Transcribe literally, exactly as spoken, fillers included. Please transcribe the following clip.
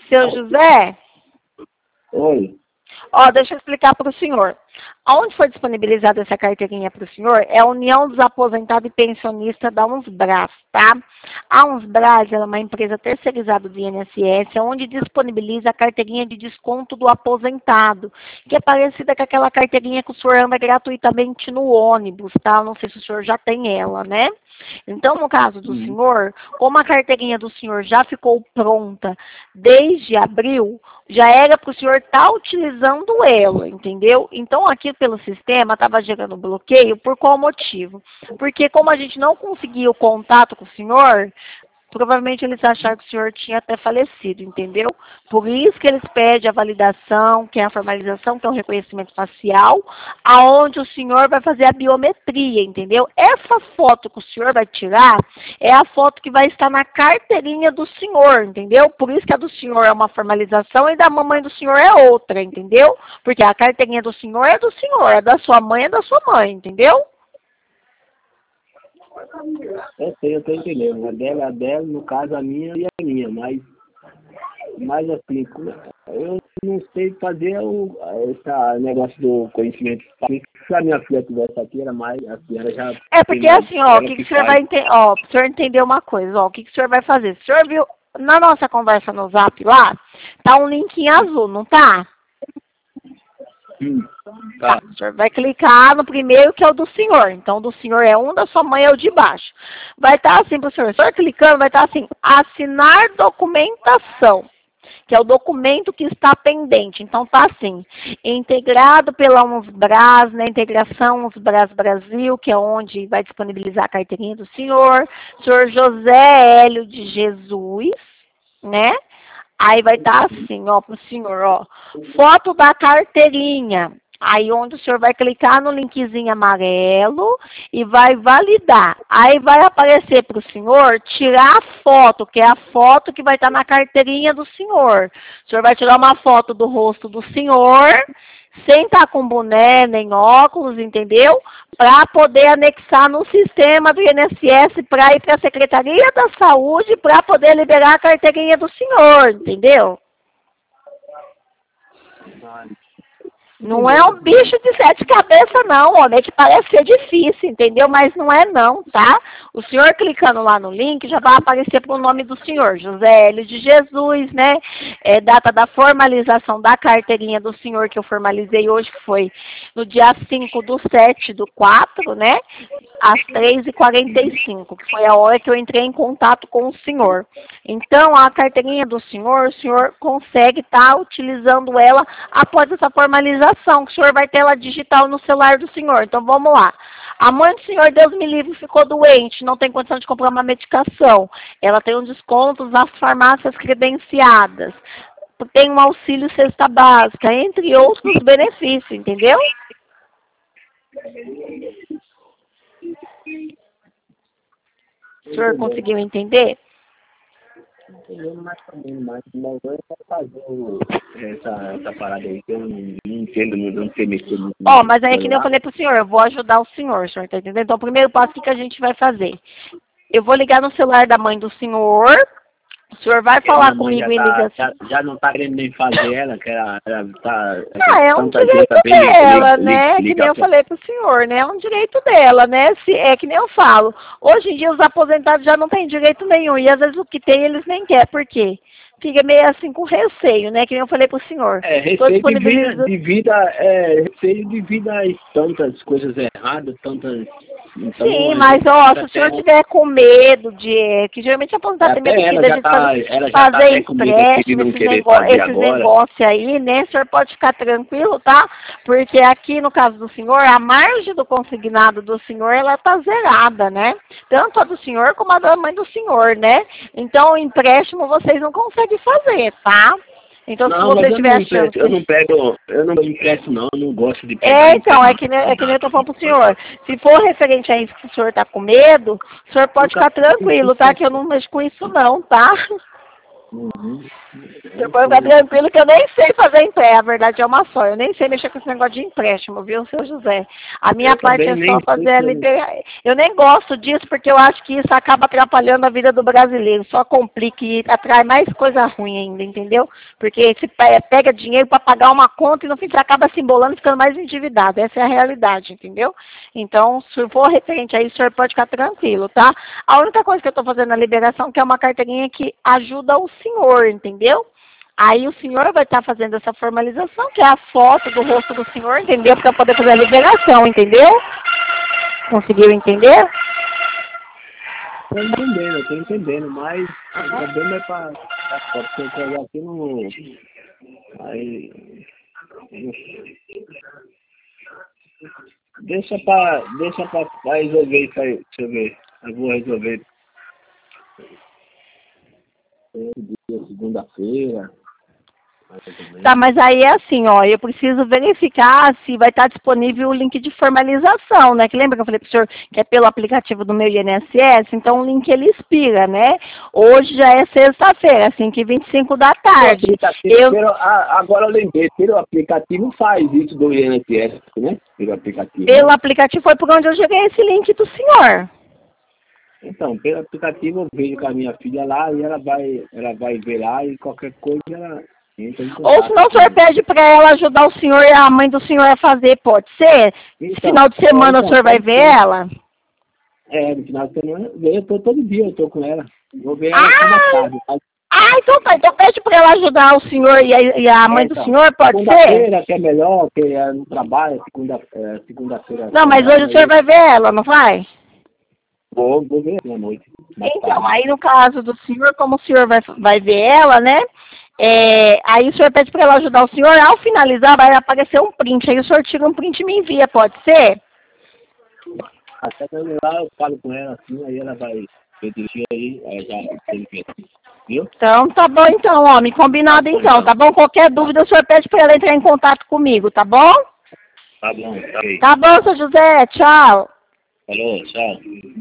Seu José? Oi. Ó, deixa eu explicar para o senhor. Onde foi disponibilizada essa carteirinha para o senhor é a União dos Aposentados e Pensionistas da UNSBRAS, tá? A UNSBRAS é uma empresa terceirizada do I N S S, onde disponibiliza a carteirinha de desconto do aposentado, que é parecida com aquela carteirinha que o senhor anda gratuitamente no ônibus, tá? Não sei se o senhor já tem ela, né? Então, no caso do senhor, como a carteirinha do senhor já ficou pronta desde abril, já era para o senhor estar utilizando ela, entendeu? Então, aqui pelo sistema, estava gerando bloqueio por qual motivo? Porque como a gente não conseguiu contato com o senhor, provavelmente eles acharam que o senhor tinha até falecido, entendeu? Por isso que eles pedem a validação, que é a formalização, que é o reconhecimento facial, aonde o senhor vai fazer a biometria, entendeu? Essa foto que o senhor vai tirar é a foto que vai estar na carteirinha do senhor, entendeu? Por isso que a do senhor é uma formalização e da mamãe do senhor é outra, entendeu? Porque a carteirinha do senhor é do senhor, a da sua mãe é da sua mãe, entendeu? Eu sei, eu tô entendendo. A dela é a dela, no caso a minha e a minha, mas, mas assim, eu não sei fazer o, esse negócio do conhecimento. Se a minha filha tivesse aqui, era mais, a senhora já... É porque assim, ó, o que, que o senhor vai entender, ó, o senhor entender uma coisa, ó, o que, que o senhor vai fazer? O senhor viu, na nossa conversa no Zap lá, tá um linkinho azul, não tá? Hum, tá. O senhor vai clicar no primeiro, que é o do senhor. Então, do senhor é um, da sua mãe é o de baixo. Vai estar assim pro senhor. O senhor clicando, vai estar assim, assinar documentação, que é o documento que está pendente. Então, tá assim, integrado pela UNSBRAS, né, integração UNSBRAS Brasil, que é onde vai disponibilizar a carteirinha do senhor, senhor José Hélio de Jesus, né? Aí vai estar assim, ó, pro senhor, ó, foto da carteirinha. Aí onde o senhor vai clicar no linkzinho amarelo e vai validar. Aí vai aparecer para o senhor tirar a foto, que é a foto que vai estar na carteirinha do senhor. O senhor vai tirar uma foto do rosto do senhor, sem estar com boné nem óculos, entendeu? Para poder anexar no sistema do I N S S para ir para a Secretaria da Saúde para poder liberar a carteirinha do senhor, entendeu? Não é um bicho de sete cabeças não, homem, é que parece ser difícil, entendeu? Mas não é não, tá? O senhor clicando lá no link, já vai aparecer pro nome do senhor, José Hélio de Jesus, né? É, data da formalização da carteirinha do senhor que eu formalizei hoje, que foi no dia cinco do sete do quatro, né? Às três e quarenta e cinco, que foi a hora que eu entrei em contato com o senhor. Então, a carteirinha do senhor, o senhor consegue estar tá utilizando ela após essa formalização, que o senhor vai ter ela digital no celular do senhor. Então, vamos lá. A mãe do senhor, Deus me livre, ficou doente, não tem condição de comprar uma medicação. Ela tem um desconto nas farmácias credenciadas. Tem um auxílio cesta básica, entre outros benefícios, entendeu? O senhor conseguiu entender? Entendendo mais também, mas não vai fazer o, essa, essa parada aí, que eu não, não entendo, não, não sei mexer muito. Ó, mas aí é que nem eu falei pro senhor, eu vou ajudar o senhor, o senhor tá entendendo? Então, o primeiro passo, o que a gente vai fazer? Eu vou ligar no celular da mãe do senhor, o senhor vai falar comigo em tá, ligação. Já, já não tá querendo nem fazer ela, que ela, ela tá... Ah, é um direito dela, né? Que nem eu falei pro senhor, né? É um direito dela, né? Se, é que nem eu falo. Hoje em dia os aposentados já não têm direito nenhum. E às vezes o que tem eles nem querem. Por quê? Fica meio assim com receio, né? Que nem eu falei pro senhor. É, receio devido, devido a... É, receio devido a tantas coisas erradas, tantas... Então, sim, mas ó, se o senhor tiver com medo de... Que geralmente a aposentadoria tem medo de, de tá, fazer, fazer empréstimo, esses, negócio, esses negócios aí, né? O senhor pode ficar tranquilo, tá? Porque aqui, no caso do senhor, a margem do consignado do senhor, ela tá zerada, né? Tanto a do senhor como a da mãe do senhor, né? Então, o empréstimo vocês não conseguem fazer, tá? Então, não, se você tiver achando... Eu não pego, eu não empresto não, eu não gosto de pegar. É, então, é que, nem, é que nem eu tô falando pro senhor. Se for referente a isso que o senhor tá com medo, o senhor pode ficar tranquilo, tá? Que eu não mexo com isso não, tá? Uhum. Você pode ficar tranquilo que eu nem sei fazer empréstimo, a verdade é uma só. Eu nem sei mexer com esse negócio de empréstimo, viu, seu José? A minha Eu parte é também só nem sei fazer a se eu não- liberdade. Eu nem gosto disso porque eu acho que isso acaba atrapalhando a vida do brasileiro. Só complica e atrai mais coisa ruim ainda, entendeu? Porque você pe- pega dinheiro para pagar uma conta e no fim você acaba se embolando e ficando mais endividado. Essa é a realidade, entendeu? Então, se for referente a isso, o senhor pode ficar tranquilo, tá? A única coisa que eu estou fazendo na liberação é que é uma carteirinha que ajuda o senhor, entendeu? Aí o senhor vai estar fazendo essa formalização, que é a foto do rosto do senhor, entendeu? Para poder fazer a liberação, entendeu? Conseguiu entender? Tô entendendo, eu tô entendendo, mas o problema é pra, pra foto, porque eu pegar aqui no. Aí. Deixa pra. Deixa pra, pra resolver isso aí. Deixa eu ver. Eu vou resolver. Segunda-feira. Tá, mas aí é assim, ó, eu preciso verificar se vai estar disponível o link de formalização, né? Que lembra que eu falei pro senhor que é pelo aplicativo do meu I N S S? Então o link ele expira, né? Hoje já é sexta-feira, cinco e vinte e cinco da tarde. Eu... Pelo, ah, agora eu lembrei, pelo aplicativo faz isso do I N S S, né? Pelo aplicativo. Pelo né? aplicativo foi por onde eu joguei esse link do senhor. Então, pelo aplicativo eu vejo com a minha filha lá e ela vai, ela vai ver lá e qualquer coisa ela entra em Ou contato. senão o senhor pede para ela ajudar o senhor e a mãe do senhor a fazer, pode ser? Então, Final de semana é, então, o senhor vai pode ver ser. ela? É, no final de semana, eu tô todo dia, eu tô com ela. Vou ver ela só mais tarde. Tá? Ah, então tá. Então pede para ela ajudar o senhor e a, e a mãe É, do então, senhor, pode ser? segunda-feira que é melhor, que é no trabalho, segunda, é, segunda-feira. Não, mas hoje o senhor vai ver ela, não vai? Vou, vou ver à noite. mais Então, tarde. aí no caso do senhor, como o senhor vai, vai ver ela, né? É, aí o senhor pede para ela ajudar o senhor, ao finalizar vai aparecer um print. Aí o senhor tira um print e me envia, pode ser? Até que eu ir lá, eu falo com ela assim, aí ela vai dirigir aí, aí já tem que viu? Então, tá bom então, homem. Combinado então, tá bom? Qualquer dúvida o senhor pede para ela entrar em contato comigo, tá bom? Tá bom, tá bem. Tá bom, seu José. Tchau. Falou, tchau.